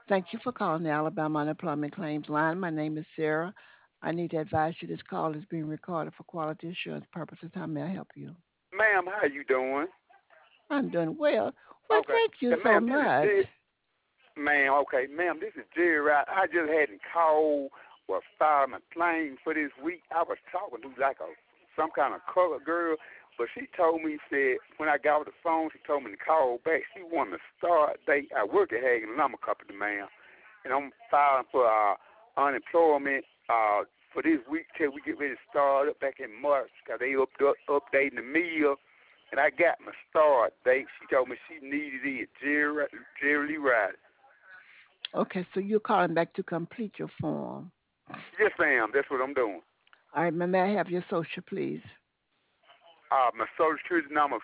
Thank you for calling the Alabama Unemployment Claims Line. My name is Sarah. I need to advise you this call is being recorded for quality assurance purposes. How may I help you? Ma'am, how you doing? I'm doing well. Well, Okay. thank you so Ma'am, this is much. Jerry. Ma'am, okay. Ma'am, this is Jerry. I just had to call or file my claim for this week. I was talking to like some kind of colored girl, but she told me, said, when I got off the phone, she told me to call back. She wanted to start date. I work at Hagen Lumber Company, ma'am, and I'm filing for unemployment for this week till we get ready to start up back in March because they updating the meal. And I got my start date. She told me she needed it. Jerry Lee Riley. Okay, so you're calling back to complete your form. Yes, ma'am. That's what I'm doing. All right, may I have your social, please? My social security number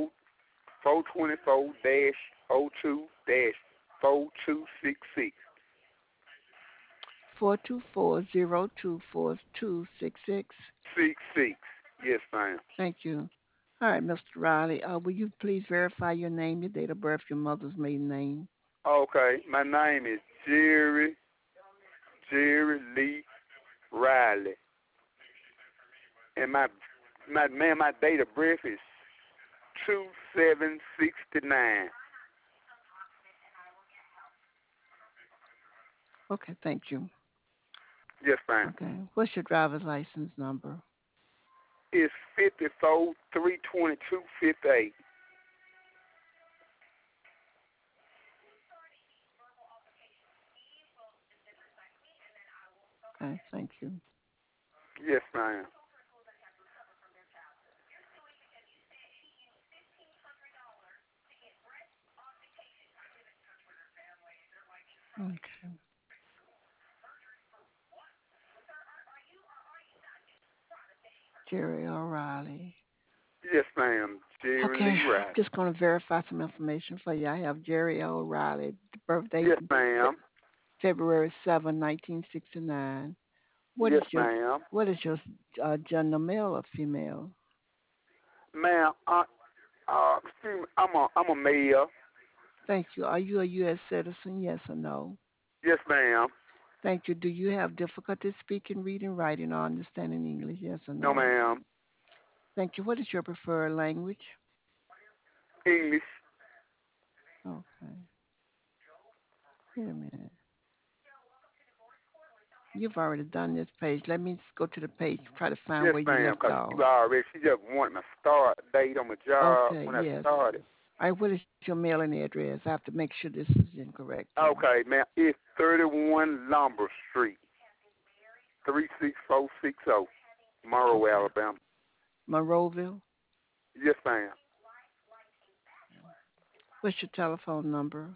424-02-4266. 424024266. 66. Yes, ma'am. Thank you. All right, Mr. Riley, will you please verify your name, your date of birth, your mother's maiden name? Okay. My name is Jerry Lee Riley. And my date of birth is 2769. Okay, thank you. Yes, ma'am. Okay, what's your driver's license number? It's 54-322-58. Okay, thank you. Yes, ma'am. Okay. Jerry O'Reilly. Yes, ma'am. Jerry Okay, Lee I'm Riley. just going to verify some information for you. I have Jerry O'Reilly, the birth date Yes, ma'am. February 7, 1969. What is Yes, your ma'am. what is your gender, male or female? Ma'am, excuse me, I'm a male. Thank you. Are you a U.S. citizen? Yes or no? Yes, ma'am. Thank you. Do you have difficulty speaking, reading, writing, or understanding English? Yes or No, no? ma'am. Thank you. What is your preferred language? English. Okay. Wait a minute. You've already done this page. Let me go to the page, try to find Yes, where you ma'am. left Cause off. she already, she just wanted my start date on my job Okay, when I yes. started. All right, what is your mailing address? I have to make sure this is incorrect here. Okay, ma'am. It's 31 Lumber Street, 36460, Monroe, Okay. Alabama. Monroeville. Yes, ma'am. What's your telephone number?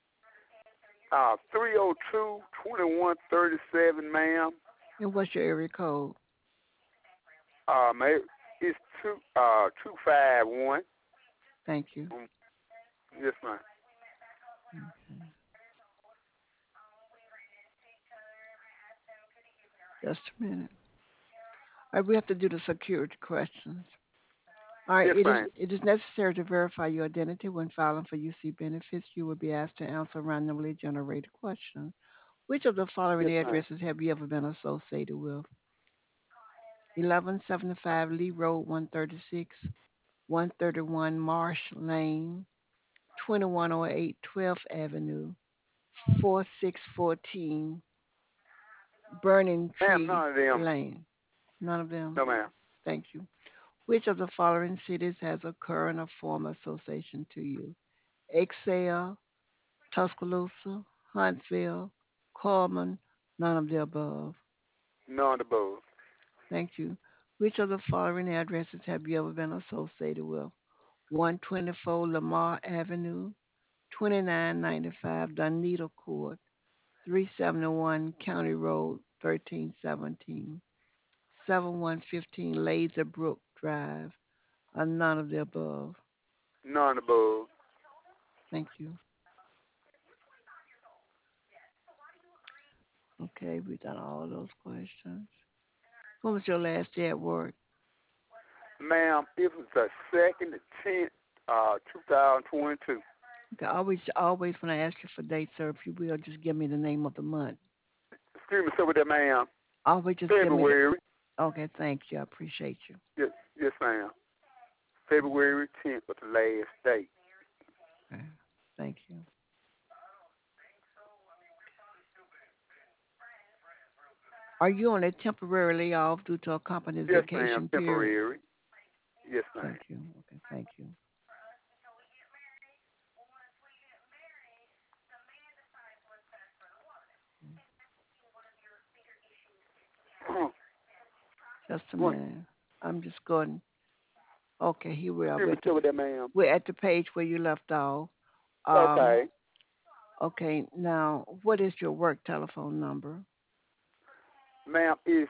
302-2137, ma'am. And what's your area code? Ma'am, it's 251. Thank you. Um, yes, ma'am. Okay. Just a minute. All right, we have to do the security questions. All right, Yes, ma'am. it is necessary to verify your identity when filing for UC benefits. You will be asked to answer randomly generated questions. Which of the following Yes, ma'am. addresses have you ever been associated with? 1175 Lee Road 136, 131 Marsh Lane, 2108 12th Avenue, 4614 Burning Ma'am, Tree none of them. Lane. None of them. No, ma'am. Thank you. Which of the following cities has a current or former association to you? Excel, Tuscaloosa, Huntsville, Coleman, none of the above. None of the above. Thank you. Which of the following addresses have you ever been associated with? 124 Lamar Avenue, 2995 Dunedin Court, 371 County Road 1317, 7115 Laser Brook Drive, or none of the above. None of the above. Thank you. Okay, we done all those questions. When was your last day at work? Ma'am, it was the 2nd to 10th, 2022. Okay, always when I ask you for dates, sir, if you will, just give me the name of the month. Excuse me, sir, with that, ma'am. Always just give me the. February. Okay, thank you. I appreciate you. Yes, yes, ma'am. February 10th was the last day. Okay, thank you. Are you on a temporarily off due to a company's Yes, ma'am. vacation period? Temporary. Yes, ma'am. Thank you. Okay, thank you. Just a One. minute. I'm just going. Okay, here we are. Excuse me, sir, with that, ma'am. We're at the page where you left off. Um, Okay. okay, now what is your work telephone number? Ma'am, it's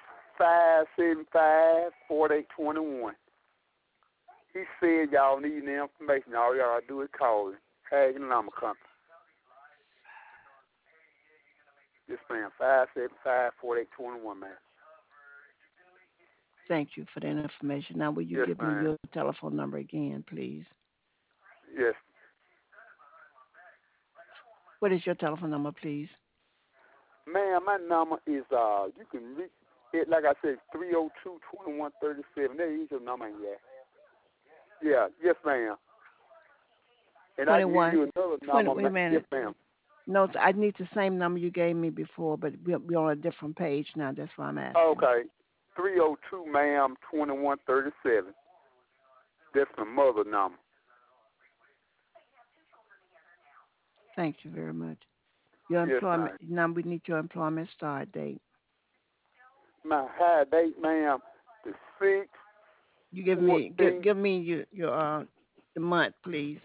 575-4821. He said y'all need the information. All y'all do is call him. Hagen Lumber Company. Yes, ma'am. 575-4821, ma'am. Thank you for that information. Now, will you Yes, give me ma'am. your telephone number again, please? Yes. What is your telephone number, please? Ma'am, my number is, you can reach it, like I said, 302-2137. That is your number, yeah. Yeah, yes, ma'am. And I can give 21, you another 20, number, wait a yes, minute. ma'am. No, I need the same number you gave me before, but we're on a different page now. That's why I'm asking. Okay. 302, ma'am, 2137. That's my mother number. Thank you very much. Your Yes, employment, ma'am. now we need your employment start date. My high date, ma'am, the 6th, You give me, 14th, give me your the month, please.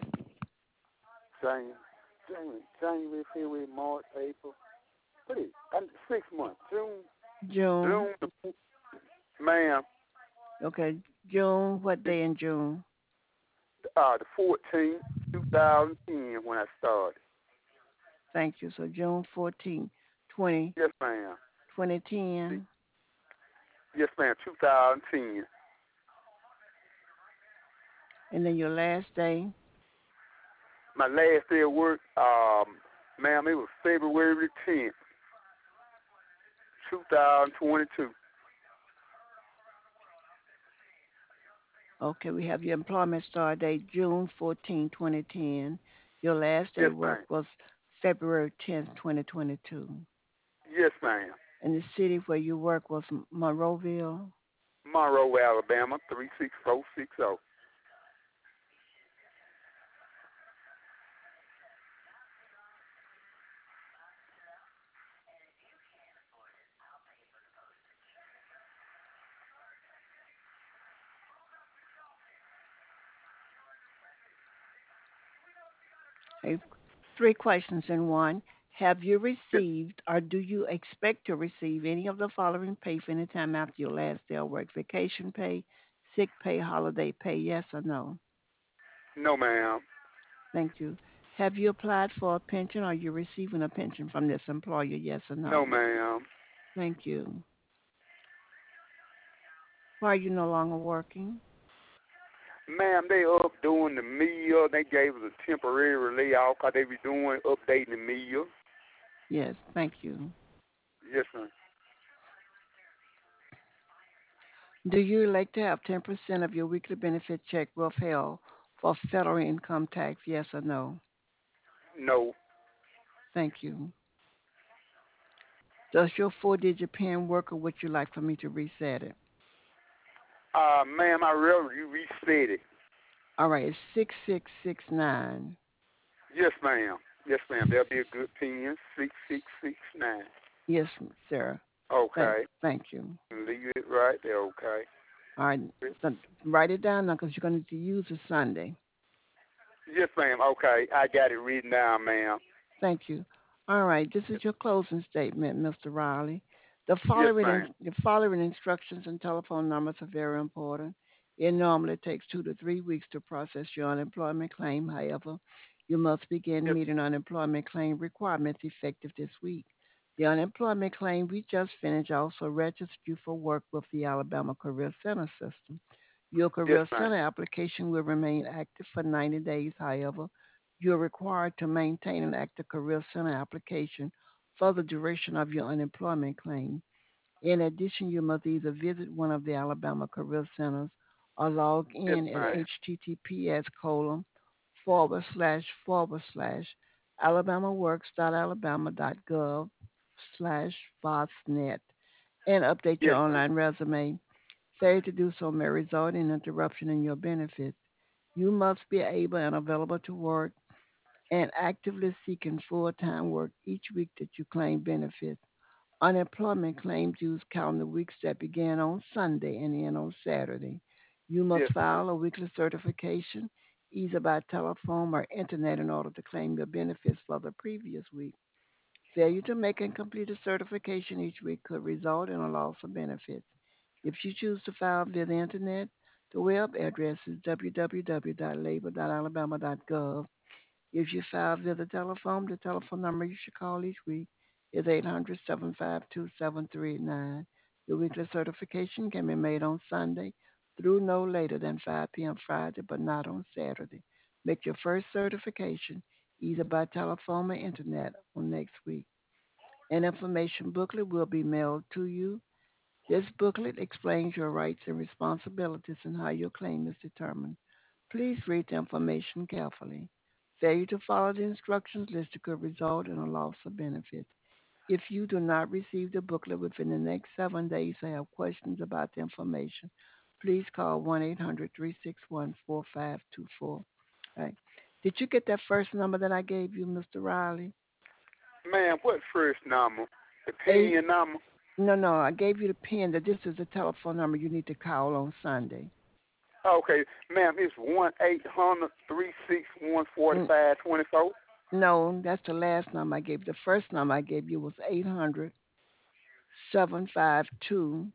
January, February, March, April. What is it? 6 months. June. June, ma'am, Okay, June. What day in June? the 14th, 2010 when I started. Thank you. So June 14, Yes, ma'am. 2010. Yes, ma'am, 2010. And then your last day. My last day of work, ma'am, it was February 10th, 2022. Okay, we have your employment start date June 14, 2010. Your last day Yes, of work ma'am. was February 10th, 2022. Yes, ma'am. And the city where you work was Monroeville. Monroe, Alabama, 36460. Okay, three questions in one. Have you Yes, received or do you expect to receive any of the following pay for any time after your last day of work? Vacation pay, sick pay, holiday pay, yes or no? no, ma'am. Thank you. Have you applied for a pension? Or are you receiving a pension from this employer? Yes or No, no? ma'am. Thank you. Why are you no longer working? Ma'am, they up doing the meal. They gave us a temporary layoff because they be doing updating the meal. Yes, thank you. Yes, ma'am. Do you elect to have 10% of your weekly benefit check withheld for federal income tax? Yes or no? No. Thank you. Does your four-digit PIN work, or would you like for me to reset it? Ma'am, I rather you reset it. All right, it's 6669. Yes, ma'am. Yes, ma'am. That'll be a good opinion. 6669. Yes, sir. Okay. Thank you. Leave it right there. Okay. All right, so write it down now because you're going to need to use it Sunday. Yes, ma'am. Okay. I got it written down, ma'am. Thank you. All right, this is your closing statement, Mr. Riley. Yes, ma'am. The following instructions and telephone numbers are very important. It normally takes 2 to 3 weeks to process your unemployment claim. However, you must begin Yes, meeting unemployment claim requirements effective this week. The unemployment claim we just finished also registered you for work with the Alabama Career Center system. Your yes, Career ma'am. Center application will remain active for 90 days. However, You're required to maintain an active Career Center application for the duration of your unemployment claim. In addition, you must either visit one of the Alabama Career Centers or log Yes, in at ma'am. https://alabamaworks.alabama.gov /FOSNet and update your Yes, ma'am. online resume. Failure to do so may result in interruption in your benefits. You must be able and available to work and actively seeking full-time work each week that you claim benefits. Unemployment claims use calendar weeks that begin on Sunday and end on Saturday. You must Yes, ma'am. file a weekly certification either by telephone or internet in order to claim your benefits for the previous week. Failure to make and complete a certification each week could result in a loss of benefits. If you choose to file via the internet, the web address is www.labor.alabama.gov. If you file via the telephone number you should call each week is 800-752-7389. Your weekly certification can be made on Sunday through no later than 5 p.m. Friday, but not on Saturday. Make your first certification either by telephone or internet on next week. An information booklet will be mailed to you. This booklet explains your rights and responsibilities and how your claim is determined. Please read the information carefully. Failure to follow the instructions listed could result in a loss of benefits. If you do not receive the booklet within the next 7 days or have questions about the information, please call 1-800-361-4524. Right. Did you get that first number that I gave you, Mr. Riley? Ma'am, what first number? The Eight. pen number? No, no, I gave you the pin that this is the telephone number you need to call on Sunday. Okay, ma'am, it's 1-800-361-4524. Mm, no, that's the last number I gave you. The first number I gave you was 800-752.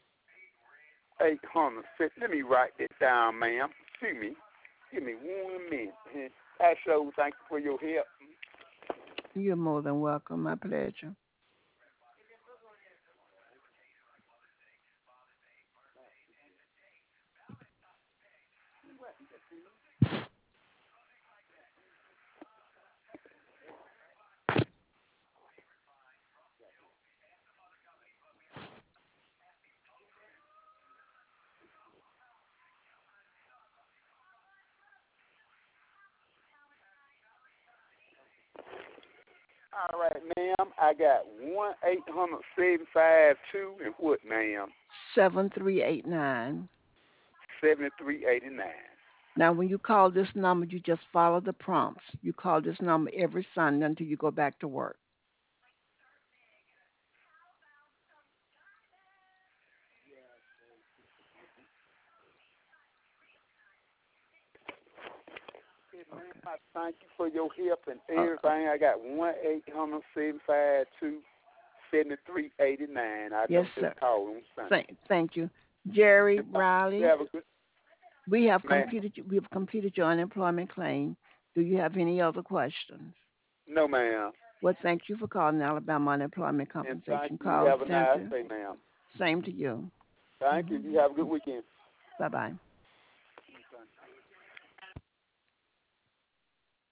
800. Let me write that down, ma'am. Excuse me. Give me 1 minute. I sure thank you for your help. You're more than welcome. My pleasure. All right, ma'am. I got 1-800-752 and what, ma'am? 7389. 7389. Now, when you call this number, you just follow the prompts. You call this number every Sunday until you go back to work. Ma'am, Okay. I thank you for your help and Uh, uh, everything. I got 1-800-752-7389. I yes, know just sir. call on Sunday. Thank you, Jerry And thank you. Riley. Have a good, ma'am. We have completed your unemployment claim. Do you have any other questions? No, ma'am. Well, thank you for calling the Alabama Unemployment And thank Compensation you. Call Have a nice Center. day, ma'am. Same to you. Thank you. You have a good weekend. Bye bye.